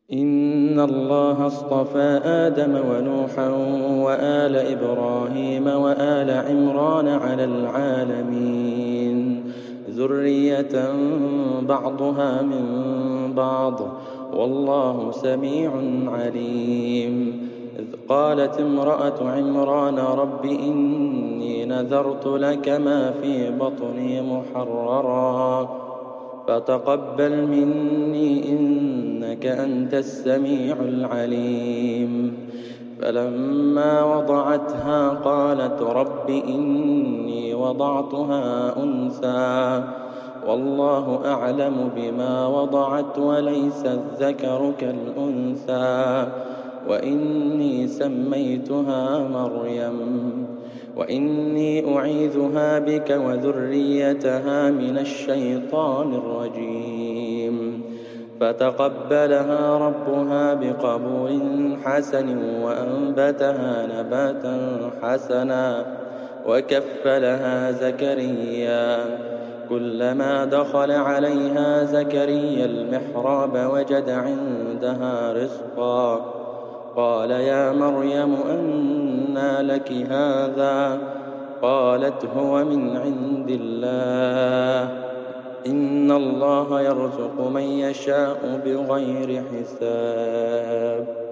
إن الله اصطفى آدم ونوحا وآل إبراهيم وآل عمران على العالمين ذرية بعضها من بعض والله سميع عليم. إذ قالت امرأة عمران رب إني نذرت لك ما في بطني محررا فتقبل مني إنك أنت السميع العليم. فلما وضعتها قالت رب إني وضعتها أنثى والله أعلم بما وضعت وليس الذكر كالأنثى وإني سميتها مريم وإني أعيذها بك وذريتها من الشيطان الرجيم. فتقبلها ربها بقبول حسن وأنبتها نباتا حسنا وكفلها زكريا. كلما دخل عليها زكريا المحراب وجد عندها رزقا قال يا مريم أنى لك هذا قالت هو من عند الله إن الله يرزق من يشاء بغير حساب.